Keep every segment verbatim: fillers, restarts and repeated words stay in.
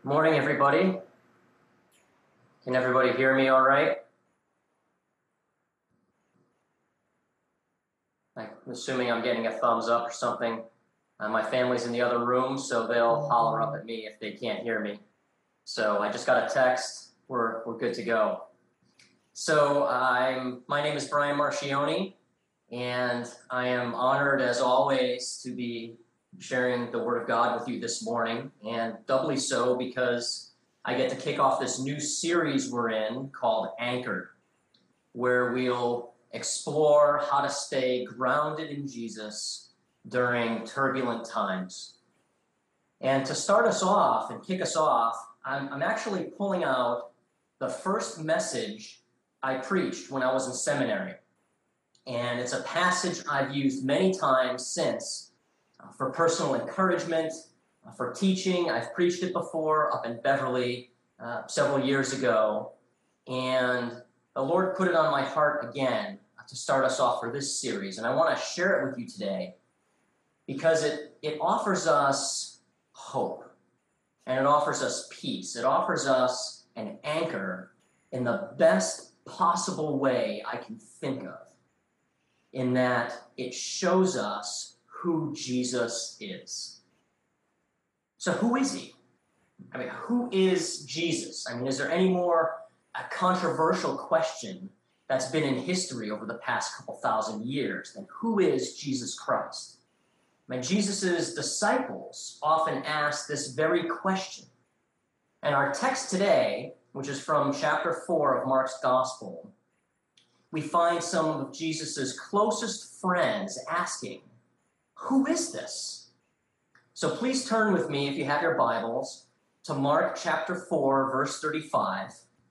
Morning, everybody. Can everybody hear me all right? I'm assuming I'm getting a thumbs up or something. Uh, my family's in the other room, so they'll holler up at me if they can't hear me. So I just got a text. We're, we're good to go. So I'm. my name is Brian Marchioni, and I am honored, as always, to be sharing the Word of God with you this morning, and doubly so because I get to kick off this new series we're in called Anchored, where we'll explore how to stay grounded in Jesus during turbulent times. And to start us off and kick us off, I'm, I'm actually pulling out the first message I preached when I was in seminary. And it's a passage I've used many times since uh, for personal encouragement, uh, for teaching. I've preached it before up in Beverly uh, several years ago. And the Lord put it on my heart again to start us off for this series. And I want to share it with you today because it, it offers us hope, and it offers us peace. It offers us an anchor in the best possible way I can think of, in that it shows us who Jesus is. So who is he? I mean, who is Jesus? I mean, is there any more a controversial question that's been in history over the past couple thousand years than who is Jesus Christ? I mean, Jesus' disciples often ask this very question. And our text today, which is from chapter four of Mark's Gospel, we find some of Jesus' closest friends asking, who is this? So please turn with me, if you have your Bibles, to Mark chapter four, verse thirty-five.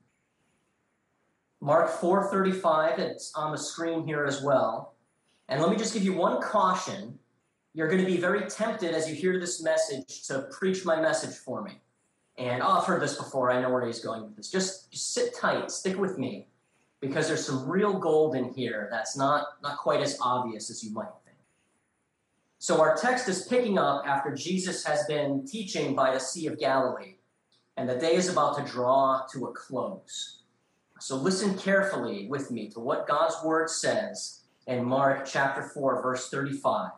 Mark four thirty-five, it's on the screen here as well. And let me just give you one caution. You're going to be very tempted as you hear this message to preach my message for me. And oh, I've heard this before. I know where he's going with this. Just, just sit tight. Stick with me, because there's some real gold in here that's not, not quite as obvious as you might think. So our text is picking up after Jesus has been teaching by the Sea of Galilee, and the day is about to draw to a close. So listen carefully with me to what God's word says in Mark chapter four, verse thirty-five.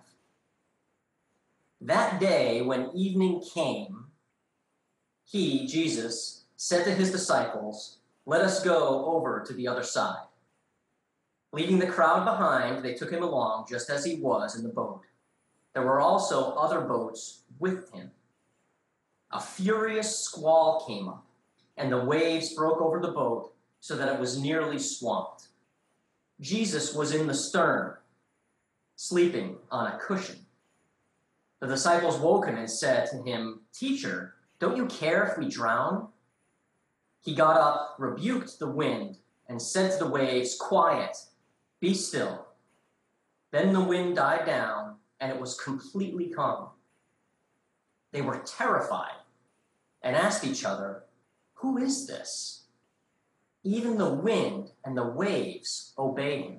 That day, when evening came, he, Jesus, said to his disciples, "Let us go over to the other side." Leaving the crowd behind, they took him along just as he was in the boat. There were also other boats with him. A furious squall came up, and the waves broke over the boat so that it was nearly swamped. Jesus was in the stern, sleeping on a cushion. The disciples woke him and said to him, "Teacher, don't you care if we drown?" He got up, rebuked the wind, and said to the waves, "Quiet, be still." Then the wind died down, and it was completely calm. They were terrified and asked each other, "Who is this?" Even the wind and the waves obey him.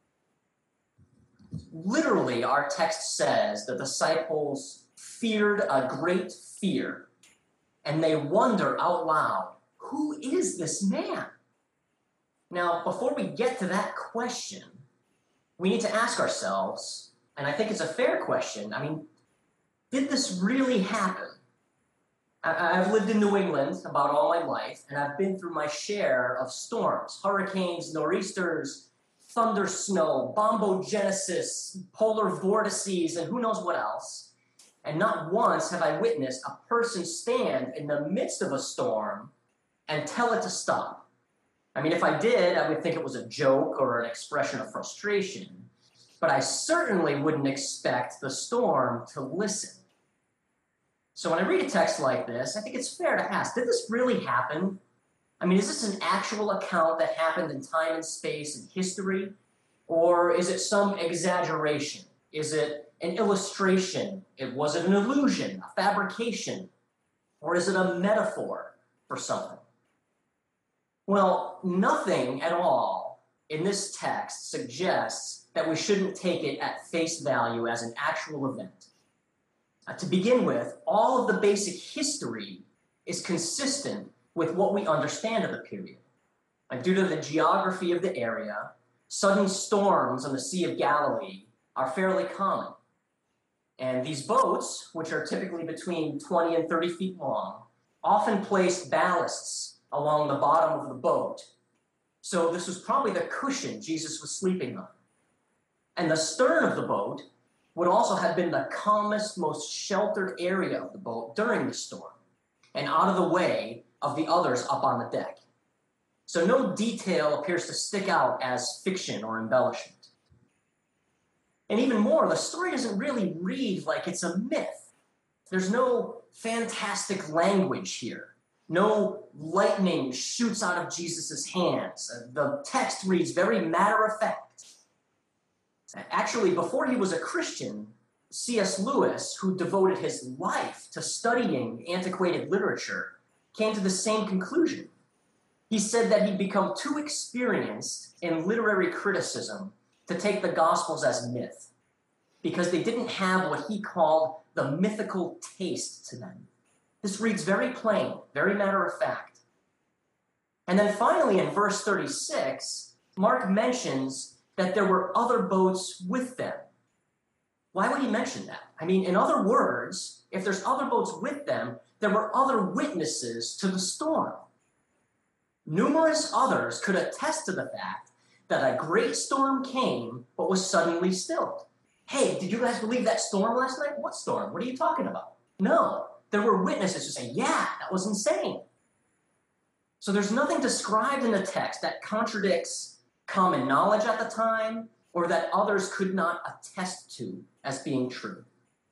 Literally, our text says the disciples feared a great fear, and they wonder out loud, who is this man? Now, before we get to that question, we need to ask ourselves, and I think it's a fair question, I mean, did this really happen? I- I've lived in New England about all my life, and I've been through my share of storms, hurricanes, nor'easters, thunder snow, bombogenesis, polar vortices, and who knows what else. And not once have I witnessed a person stand in the midst of a storm and tell it to stop. I mean, if I did, I would think it was a joke or an expression of frustration. But I certainly wouldn't expect the storm to listen. So when I read a text like this, I think it's fair to ask, did this really happen? I mean, is this an actual account that happened in time and space and history? Or is it some exaggeration? Is it an illustration? It was it an illusion, a fabrication? Or is it a metaphor for something? Well, nothing at all in this text suggests that we shouldn't take it at face value as an actual event. Uh, to begin with, all of the basic history is consistent with what we understand of the period. And due to the geography of the area, sudden storms on the Sea of Galilee are fairly common. And these boats, which are typically between twenty and thirty feet long, often placed ballasts along the bottom of the boat. So this was probably the cushion Jesus was sleeping on. And the stern of the boat would also have been the calmest, most sheltered area of the boat during the storm, and out of the way of the others up on the deck. So no detail appears to stick out as fiction or embellishment. And even more, the story doesn't really read like it's a myth. There's no fantastic language here. No lightning shoots out of Jesus' hands. The text reads very matter-of-fact. Actually, before he was a Christian, C S Lewis, who devoted his life to studying antiquated literature, came to the same conclusion. He said that he'd become too experienced in literary criticism to take the Gospels as myth, because they didn't have what he called the mythical taste to them. This reads very plain, very matter-of-fact. And then finally, in verse thirty-six, Mark mentions that there were other boats with them. Why would he mention that? I mean, in other words, if there's other boats with them, there were other witnesses to the storm. Numerous others could attest to the fact that a great storm came, but was suddenly stilled. Hey, did you guys believe that storm last night? What storm? What are you talking about? No, there were witnesses who say, yeah, that was insane. So there's nothing described in the text that contradicts common knowledge at the time, or that others could not attest to as being true.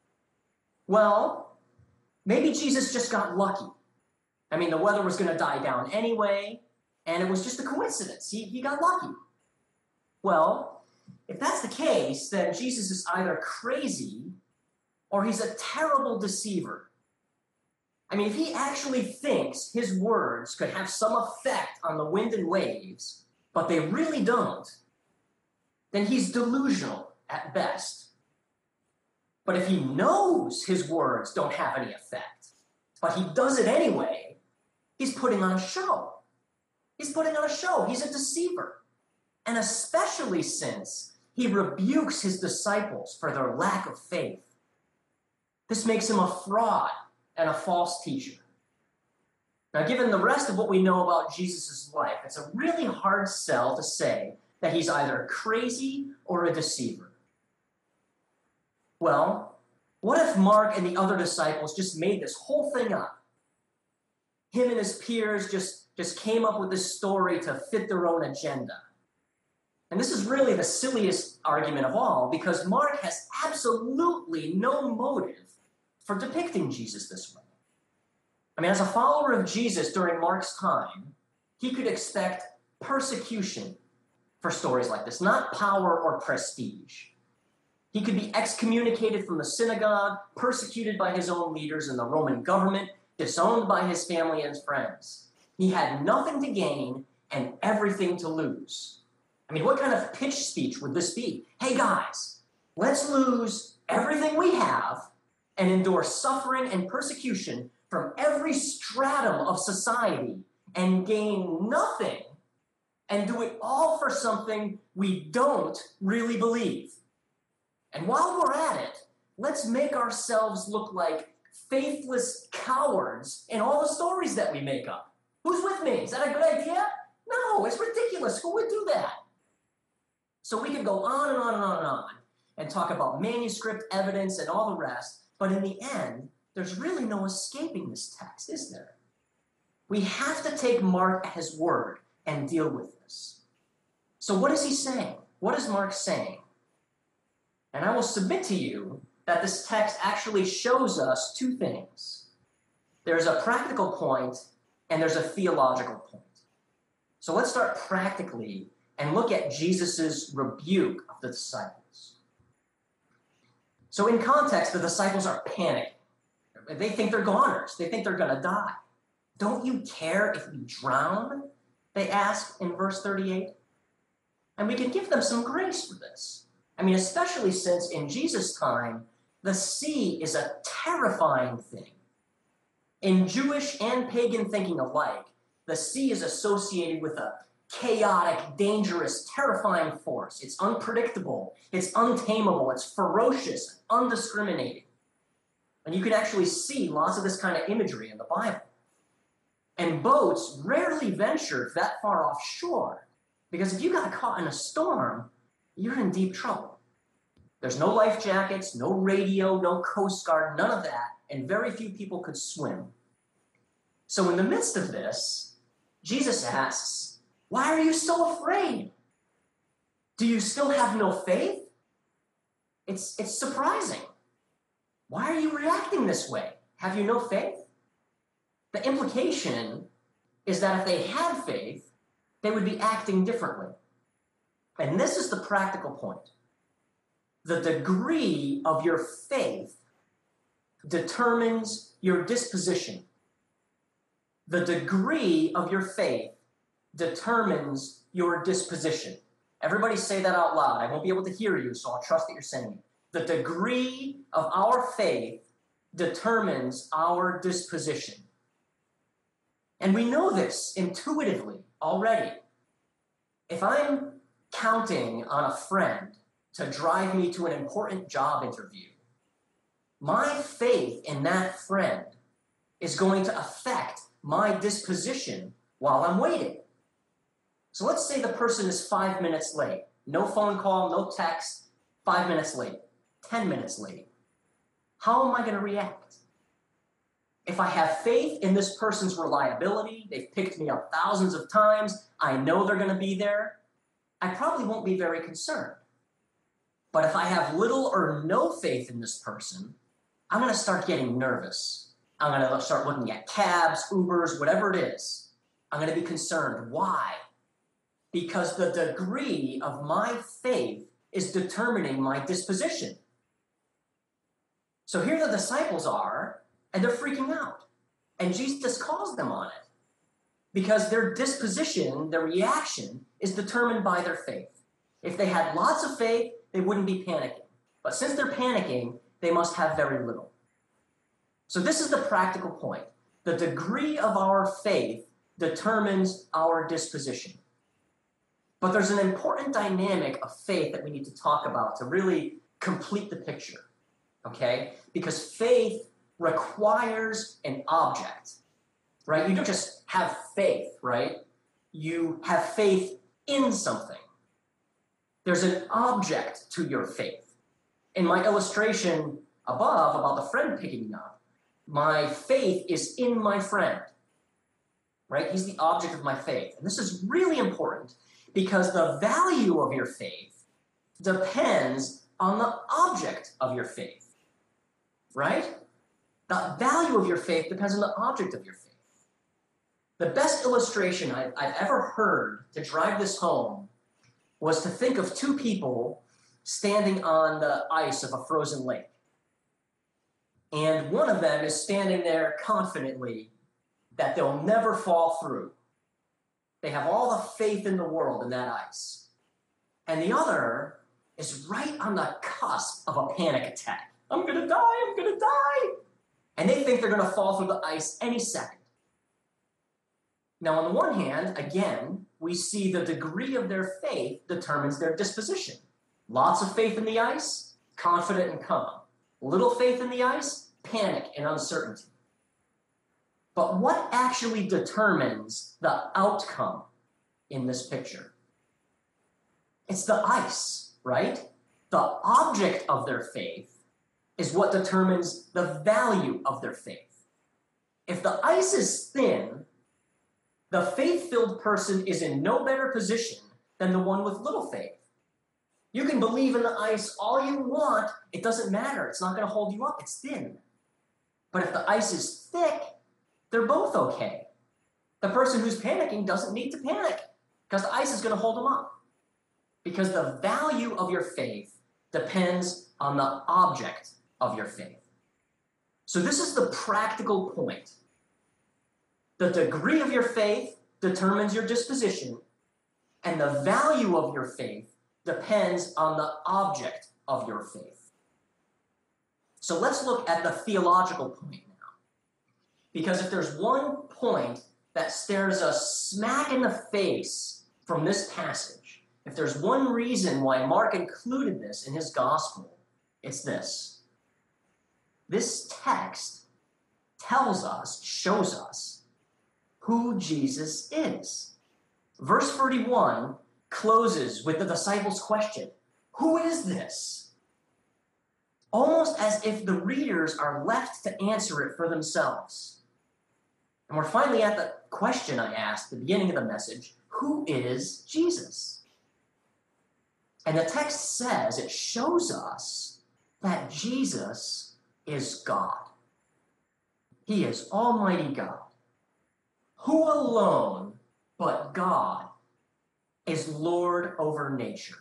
Well, maybe Jesus just got lucky. I mean, the weather was going to die down anyway, and it was just a coincidence. He, he got lucky. Well, if that's the case, then Jesus is either crazy or he's a terrible deceiver. I mean, if he actually thinks his words could have some effect on the wind and waves, but they really don't, then he's delusional at best. But if he knows his words don't have any effect, but he does it anyway, he's putting on a show. He's putting on a show. He's a deceiver. And especially since he rebukes his disciples for their lack of faith. This makes him a fraud and a false teacher. Now, given the rest of what we know about Jesus' life, it's a really hard sell to say that he's either crazy or a deceiver. Well, what if Mark and the other disciples just made this whole thing up? Him and his peers just, just came up with this story to fit their own agenda. And this is really the silliest argument of all, because Mark has absolutely no motive for depicting Jesus this way. I mean, as a follower of Jesus during Mark's time, he could expect persecution for stories like this, not power or prestige. He could be excommunicated from the synagogue, persecuted by his own leaders in the Roman government, disowned by his family and his friends. He had nothing to gain and everything to lose. I mean, what kind of pitch speech would this be? Hey guys, let's lose everything we have and endure suffering and persecution from every stratum of society and gain nothing, and do it all for something we don't really believe. And while we're at it, let's make ourselves look like faithless cowards in all the stories that we make up. Who's with me? Is that a good idea? No, it's ridiculous. Who would do that? So we can go on and on and on and on and talk about manuscript evidence and all the rest, but in the end, there's really no escaping this text, is there? We have to take Mark at his word and deal with this. So what is he saying? What is Mark saying? And I will submit to you that this text actually shows us two things. There's a practical point and there's a theological point. So let's start practically and look at Jesus' rebuke of the disciples. So in context, the disciples are panicking. They think they're goners. They think they're going to die. Don't you care if we drown? They ask in verse thirty-eight. And we can give them some grace for this. I mean, especially since in Jesus' time, the sea is a terrifying thing. In Jewish and pagan thinking alike, the sea is associated with a chaotic, dangerous, terrifying force. It's unpredictable, it's untamable, it's ferocious, undiscriminating. And you can actually see lots of this kind of imagery in the Bible. And boats rarely venture that far offshore, because if you got caught in a storm, you're in deep trouble. There's no life jackets, no radio, no Coast Guard, none of that, and very few people could swim. So in the midst of this, Jesus asks, why are you so afraid? Do you still have no faith? It's, it's surprising. Why are you reacting this way? Have you no faith? The implication is that if they had faith, they would be acting differently. And this is the practical point. The degree of your faith determines your disposition. The degree of your faith determines your disposition. Everybody say that out loud. I won't be able to hear you, so I'll trust that you're saying it. The degree of our faith determines our disposition. And we know this intuitively already. If I'm counting on a friend to drive me to an important job interview, my faith in that friend is going to affect my disposition while I'm waiting. So let's say the person is five minutes late. No phone call, no text, five minutes late, ten minutes late. How am I going to react? If I have faith in this person's reliability, they've picked me up thousands of times, I know they're going to be there, I probably won't be very concerned. But if I have little or no faith in this person, I'm going to start getting nervous. I'm going to start looking at cabs, Ubers, whatever it is. I'm going to be concerned. Why? Because the degree of my faith is determining my disposition. So here the disciples are, and they're freaking out. And Jesus calls them on it. Because their disposition, their reaction, is determined by their faith. If they had lots of faith, they wouldn't be panicking. But since they're panicking, they must have very little. So this is the practical point. The degree of our faith determines our disposition. But there's an important dynamic of faith that we need to talk about to really complete the picture, okay? Because faith requires an object, right? You don't just have faith, right? You have faith in something. There's an object to your faith. In my illustration above about the friend picking me up, my faith is in my friend, right? He's the object of my faith. And this is really important because the value of your faith depends on the object of your faith, right? The value of your faith depends on the object of your faith. The best illustration I've, I've ever heard to drive this home was to think of two people standing on the ice of a frozen lake. And one of them is standing there confidently that they'll never fall through. They have all the faith in the world in that ice. And the other is right on the cusp of a panic attack. I'm going to die, I'm going to die. And they think they're going to fall through the ice any second. Now, on the one hand, again, we see the degree of their faith determines their disposition. Lots of faith in the ice, confident and calm. Little faith in the ice, panic and uncertainty. But what actually determines the outcome in this picture? It's the ice, right? The object of their faith is what determines the value of their faith. If the ice is thin, the faith-filled person is in no better position than the one with little faith. You can believe in the ice all you want. It doesn't matter. It's not going to hold you up. It's thin. But if the ice is thick, they're both okay. The person who's panicking doesn't need to panic because the ice is going to hold them up. Because the value of your faith depends on the object of your faith. So this is the practical point. The degree of your faith determines your disposition, and the value of your faith depends on the object of your faith. So let's look at the theological point now. Because if there's one point that stares us smack in the face from this passage, if there's one reason why Mark included this in his gospel, it's this. This text tells us, shows us, who Jesus is. Verse thirty-one closes with the disciples' question, who is this? Almost as if the readers are left to answer it for themselves. And we're finally at the question I asked at the beginning of the message, who is Jesus? And the text says, it shows us that Jesus is God. He is Almighty God, who alone but God is Lord over nature.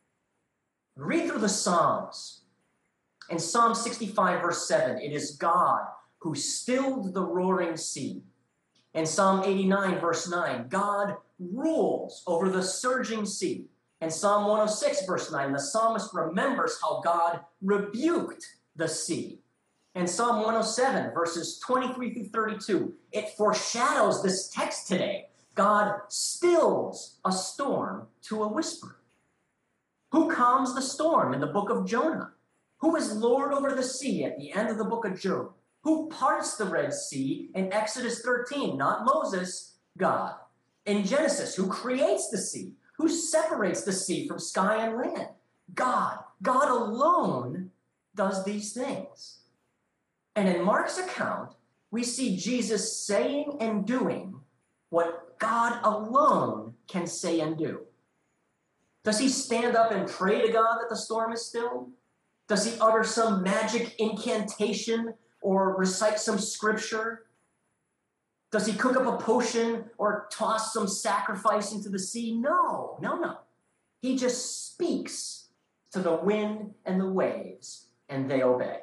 Read through the Psalms. In Psalm sixty-five, verse seven, it is God who stilled the roaring sea. In Psalm eighty-nine, verse nine, God rules over the surging sea. In Psalm one oh six, verse nine, the psalmist remembers how God rebuked the sea. In Psalm one oh seven, verses twenty-three through thirty-two, it foreshadows this text today. God stills a storm to a whisper. Who calms the storm in the book of Jonah? Who is Lord over the sea at the end of the book of Job? Who parts the Red Sea in Exodus thirteen? Not Moses, God. In Genesis, who creates the sea? Who separates the sea from sky and land? God. God alone does these things. And in Mark's account, we see Jesus saying and doing what God alone can say and do. Does he stand up and pray to God that the storm is stilled? Does he utter some magic incantation or recite some scripture? Does he cook up a potion or toss some sacrifice into the sea? No, no, no. He just speaks to the wind and the waves, and they obey.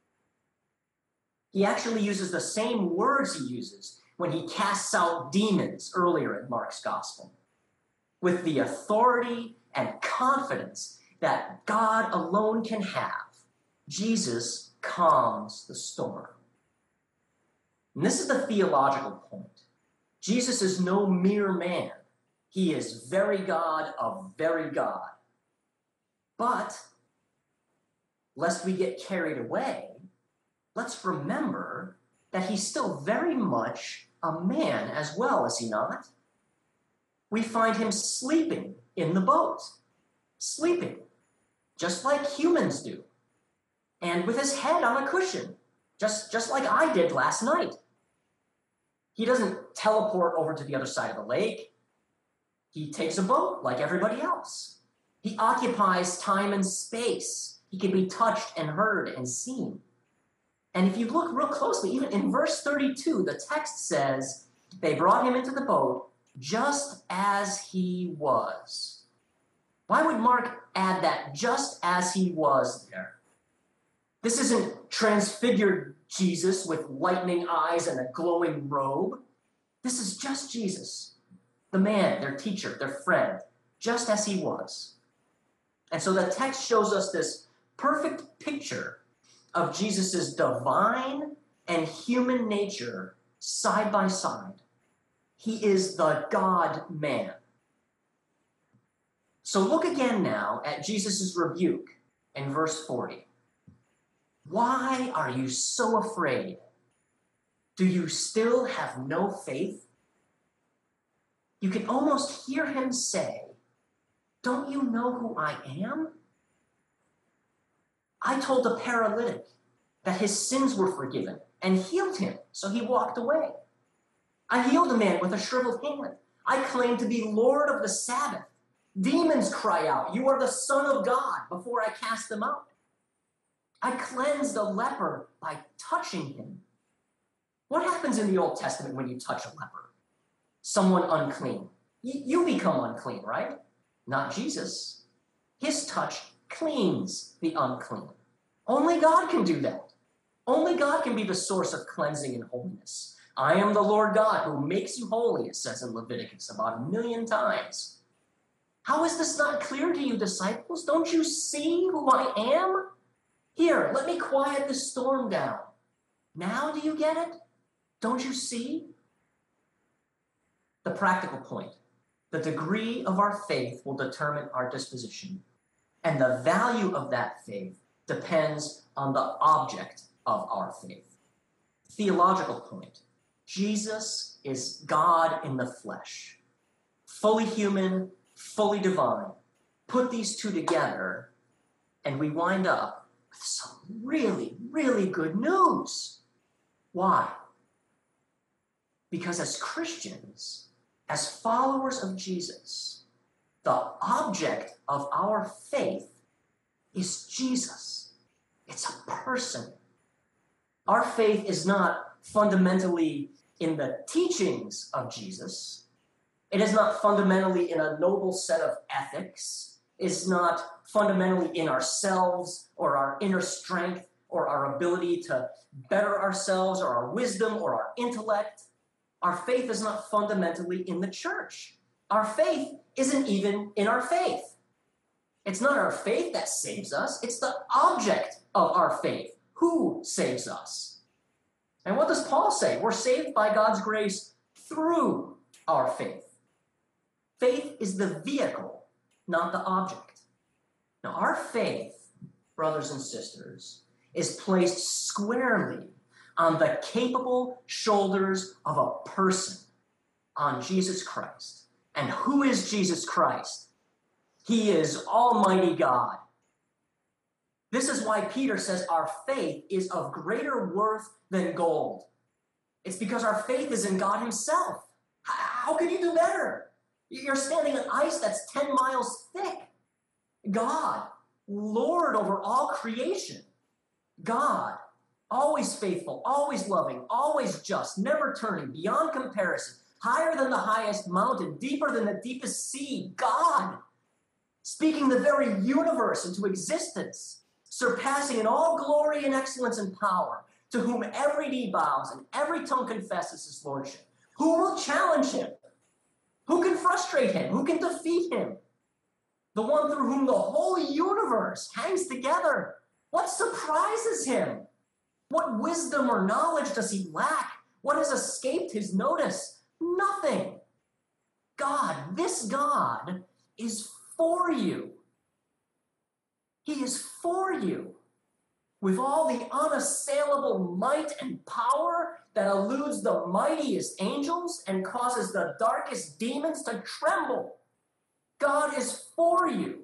He actually uses the same words he uses when he casts out demons earlier in Mark's gospel, with the authority and confidence that God alone can have. Jesus calms the storm. And this is the theological point. Jesus is no mere man. He is very God of very God. But, lest we get carried away, let's remember that he's still very much a man as well, is he not? We find him sleeping in the boat. Sleeping, just like humans do. And with his head on a cushion, just, just like I did last night. He doesn't teleport over to the other side of the lake. He takes a boat like everybody else. He occupies time and space. He can be touched and heard and seen. And if you look real closely, even in verse thirty-two, the text says, they brought him into the boat just as he was. Why would Mark add that just as he was there? This isn't transfigured Jesus with lightning eyes and a glowing robe. This is just Jesus, the man, their teacher, their friend, just as he was. And so the text shows us this perfect picture of Jesus' divine and human nature side by side. He is the God-man. So look again now at Jesus' rebuke in verse forty. Why are you so afraid? Do you still have no faith? You can almost hear him say, don't you know who I am? I told the paralytic that his sins were forgiven and healed him, so he walked away. I healed a man with a shriveled hand. I claim to be Lord of the Sabbath. Demons cry out, you are the Son of God, before I cast them out. I cleansed a leper by touching him. What happens in the Old Testament when you touch a leper? Someone unclean. Y- you become unclean, right? Not Jesus. His touch cleans the unclean. Only God can do that. Only God can be the source of cleansing and holiness. I am the Lord God who makes you holy, it says in Leviticus about a million times. How is this not clear to you, disciples? Don't you see who I am? Here, let me quiet the storm down. Now do you get it? Don't you see? The practical point. The degree of our faith will determine our disposition, and the value of that faith depends on the object of our faith. Theological point. Jesus is God in the flesh, fully human, fully divine. Put these two together, and we wind up with some really, really good news. Why? Because as Christians, as followers of Jesus, the object of our faith is Jesus. It's a person. Our faith is not fundamentally in the teachings of Jesus. It is not fundamentally in a noble set of ethics. It's not fundamentally in ourselves or our inner strength or our ability to better ourselves or our wisdom or our intellect. Our faith is not fundamentally in the church. Our faith isn't even in our faith. It's not our faith that saves us. It's the object of our faith. Who saves us? And what does Paul say? We're saved by God's grace through our faith. Faith is the vehicle, not the object. Now, our faith, brothers and sisters, is placed squarely on the capable shoulders of a person, on Jesus Christ. And who is Jesus Christ? He is Almighty God. This is why Peter says our faith is of greater worth than gold. It's because our faith is in God himself. How can you do better? You're standing on ice that's ten miles thick. God, Lord over all creation. God, always faithful, always loving, always just, never turning, beyond comparison, higher than the highest mountain, deeper than the deepest sea. God, speaking the very universe into existence, surpassing in all glory and excellence and power, to whom every knee bows and every tongue confesses his lordship. Who will challenge him? Who can frustrate him? Who can defeat him? The one through whom the whole universe hangs together. What surprises him? What wisdom or knowledge does he lack? What has escaped his notice? Nothing. God, this God, is for you. He is for you. With all the unassailable might and power that eludes the mightiest angels and causes the darkest demons to tremble. God is for you.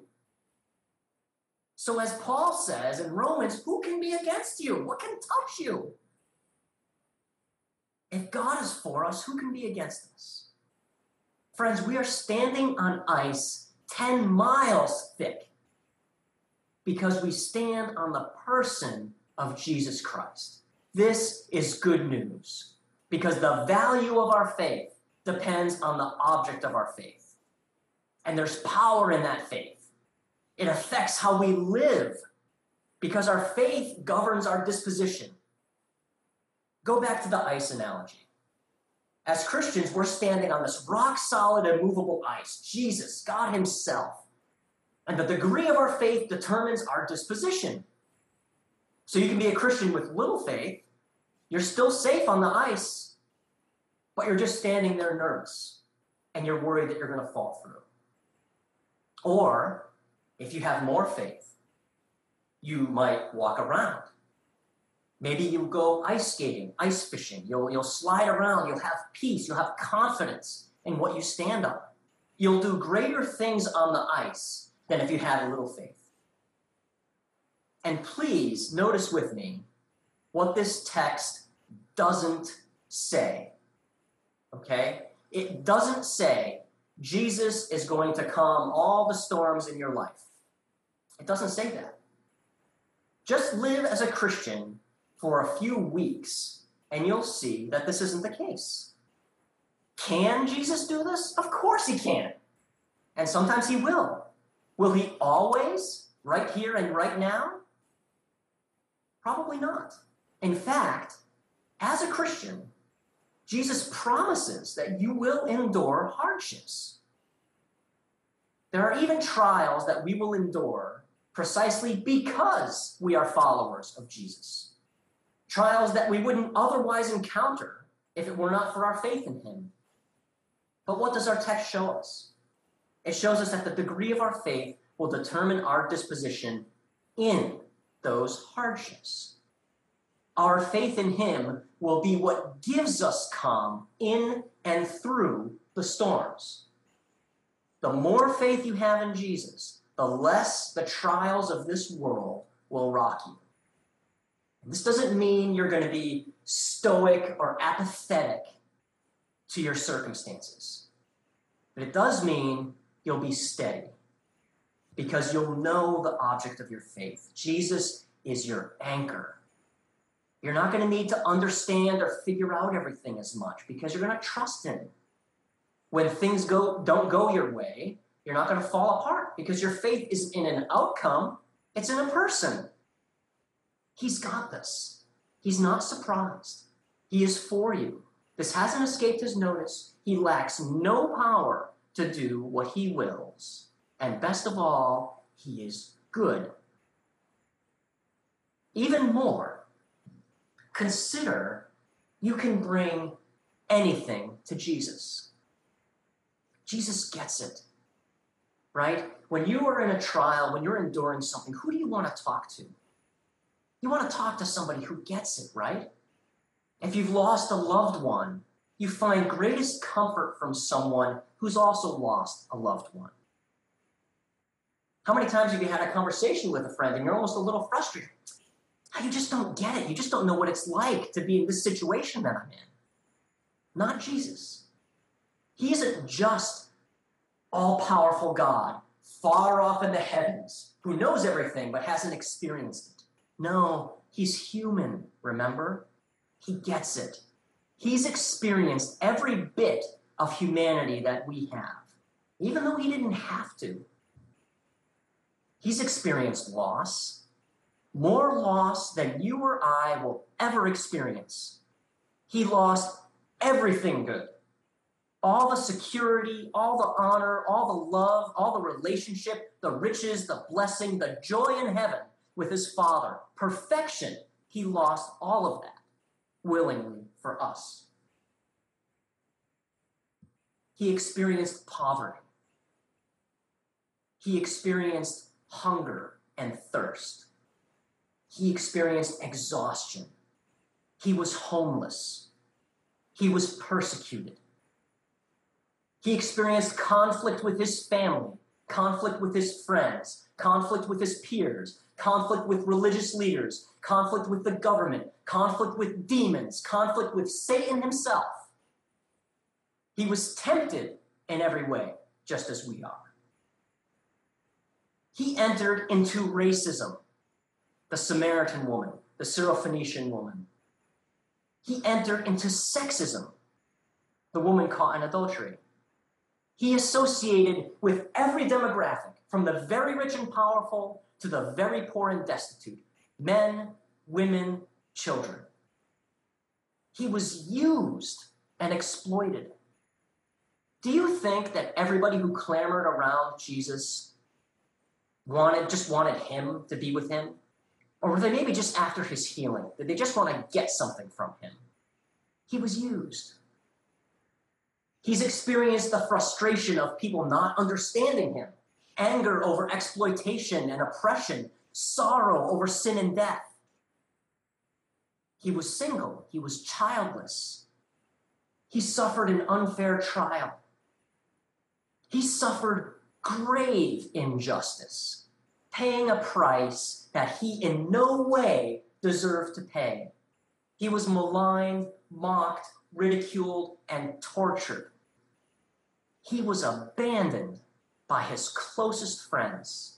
So as Paul says in Romans, who can be against you? What can touch you? If God is for us, who can be against us? Friends, we are standing on ice ten miles thick because we stand on the person of Jesus Christ. This is good news because the value of our faith depends on the object of our faith. And there's power in that faith. It affects how we live because our faith governs our disposition. Go back to the ice analogy. As Christians, we're standing on this rock-solid, immovable ice, Jesus, God himself. And the degree of our faith determines our disposition. So you can be a Christian with little faith. You're still safe on the ice, but you're just standing there nervous, and you're worried that you're going to fall through. Or, if you have more faith, you might walk around. Maybe you go ice skating, ice fishing. You'll, you'll slide around. You'll have peace. You'll have confidence in what you stand on. You'll do greater things on the ice than if you had a little faith. And please notice with me what this text doesn't say. Okay? It doesn't say Jesus is going to calm all the storms in your life. It doesn't say that. Just live as a Christian for a few weeks, and you'll see that this isn't the case. Can Jesus do this? Of course he can. And sometimes he will. Will he always, right here and right now? Probably not. In fact, as a Christian, Jesus promises that you will endure hardships. There are even trials that we will endure precisely because we are followers of Jesus. Trials that we wouldn't otherwise encounter if it were not for our faith in him. But what does our text show us? It shows us that the degree of our faith will determine our disposition in those hardships. Our faith in him will be what gives us calm in and through the storms. The more faith you have in Jesus, the less the trials of this world will rock you. And this doesn't mean you're going to be stoic or apathetic to your circumstances. But it does mean you'll be steady because you'll know the object of your faith. Jesus is your anchor. You're not going to need to understand or figure out everything as much because you're going to trust him. When things go don't go your way, you're not going to fall apart because your faith isn't in an outcome, it's in a person. He's got this. He's not surprised. He is for you. This hasn't escaped his notice. He lacks no power to do what he wills. And best of all, he is good. Even more, consider you can bring anything to Jesus. Jesus gets it, right? When you are in a trial, when you're enduring something, who do you want to talk to? You want to talk to somebody who gets it, right? If you've lost a loved one, you find greatest comfort from someone who's also lost a loved one. How many times have you had a conversation with a friend and you're almost a little frustrated? You just don't get it. You just don't know what it's like to be in this situation that I'm in. Not Jesus. He isn't just all-powerful God, far off in the heavens, who knows everything but hasn't experienced it. No, he's human, remember? He gets it. He's experienced every bit of humanity that we have, even though he didn't have to. He's experienced loss, more loss than you or I will ever experience. He lost everything good. All the security, all the honor, all the love, all the relationship, the riches, the blessing, the joy in heaven with his Father. Perfection. He lost all of that willingly for us. He experienced poverty. He experienced hunger and thirst. He experienced exhaustion. He was homeless. He was persecuted. He experienced conflict with his family, conflict with his friends, conflict with his peers, conflict with religious leaders, conflict with the government, conflict with demons, conflict with Satan himself. He was tempted in every way, just as we are. He entered into racism, the Samaritan woman, the Syrophoenician woman. He entered into sexism, the woman caught in adultery. He associated with every demographic, from the very rich and powerful to the very poor and destitute, men, women, children. He was used and exploited. Do you think that everybody who clamored around Jesus wanted, just wanted him to be with him? Or were they maybe just after his healing? Did they just want to get something from him? He was used. He's experienced the frustration of people not understanding him, anger over exploitation and oppression, sorrow over sin and death. He was single. He was childless. He suffered an unfair trial. He suffered grave injustice, paying a price that he in no way deserved to pay. He was maligned, mocked, ridiculed, and tortured. He was abandoned by his closest friends.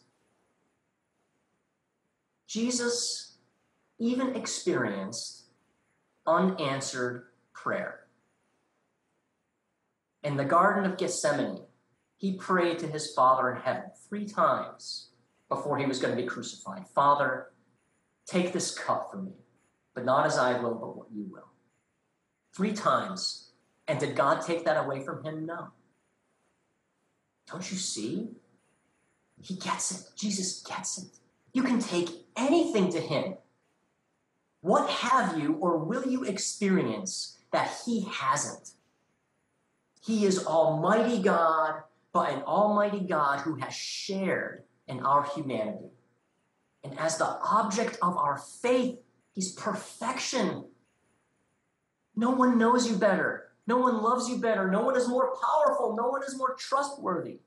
Jesus even experienced unanswered prayer. In the Garden of Gethsemane, he prayed to his Father in heaven three times before he was going to be crucified. Father, take this cup from me, but not as I will, but what you will. Three times. And did God take that away from him? No. Don't you see? He gets it. Jesus gets it. You can take anything to him. What have you or will you experience that he hasn't. He is Almighty God, but an Almighty God who has shared in our humanity. And as the object of our faith, he's perfection. No one knows you better. No one loves you better. No one is more powerful. No one is more trustworthy.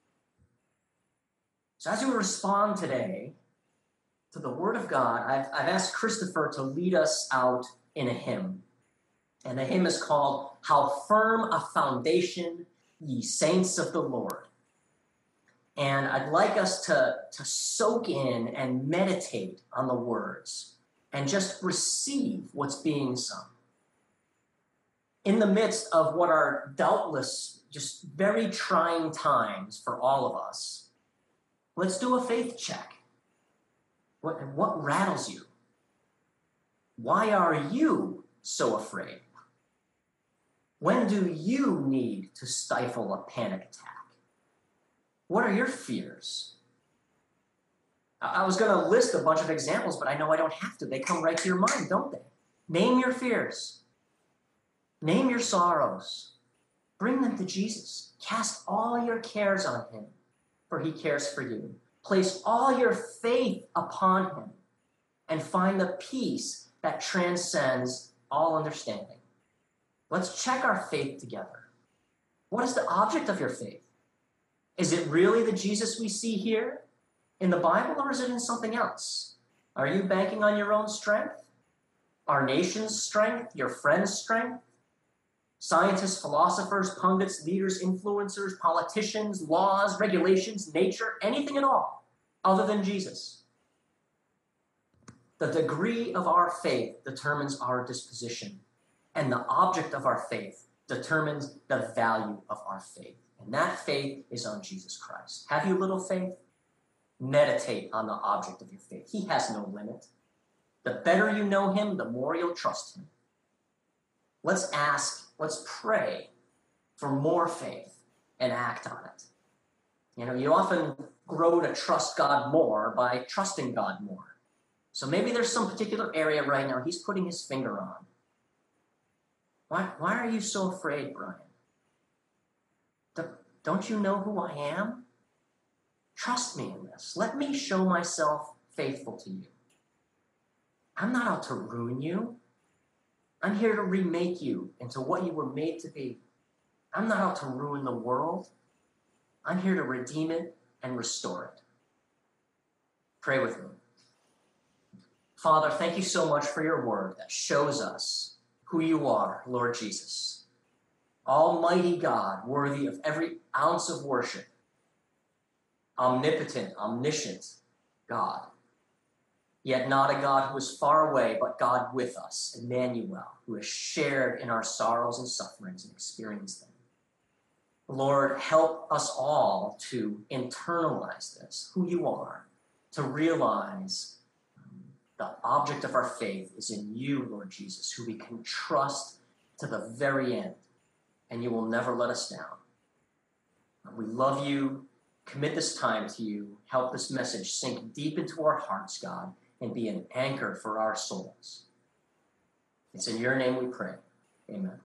So as we respond today to the Word of God, I've, I've asked Christopher to lead us out in a hymn. And the hymn is called, How Firm a Foundation, Ye Saints of the Lord. And I'd like us to, to soak in and meditate on the words and just receive what's being sung. In the midst of what are doubtless just very trying times for all of us, let's do a faith check. What, what rattles you? Why are you so afraid? When do you need to stifle a panic attack? What are your fears? I was going to list a bunch of examples, but I know I don't have to. They come right to your mind, don't they? Name your fears. Name your sorrows. Bring them to Jesus. Cast all your cares on him, for he cares for you. Place all your faith upon him and find the peace that transcends all understanding. Let's check our faith together. What is the object of your faith? Is it really the Jesus we see here in the Bible, or is it in something else? Are you banking on your own strength? Our nation's strength? Your friend's strength? Scientists, philosophers, pundits, leaders, influencers, politicians, laws, regulations, nature, anything at all other than Jesus. The degree of our faith determines our disposition, and the object of our faith determines the value of our faith. And that faith is on Jesus Christ. Have you little faith? Meditate on the object of your faith. He has no limit. The better you know him, the more you'll trust him. Let's ask, let's pray for more faith and act on it. You know, you often grow to trust God more by trusting God more. So maybe there's some particular area right now he's putting his finger on. Why, why are you so afraid, Brian? Don't you know who I am? Trust me in this. Let me show myself faithful to you. I'm not out to ruin you. I'm here to remake you into what you were made to be. I'm not out to ruin the world. I'm here to redeem it and restore it. Pray with me. Father, thank you so much for your word that shows us who you are, Lord Jesus. Almighty God, worthy of every ounce of worship. Omnipotent, omniscient God. Yet not a God who is far away, but God with us, Emmanuel, who has shared in our sorrows and sufferings and experienced them. Lord, help us all to internalize this, who you are, to realize um, the object of our faith is in you, Lord Jesus, who we can trust to the very end, and you will never let us down. We love you. Commit this time to you. Help this message sink deep into our hearts, God, and be an anchor for our souls. It's in your name we pray. Amen.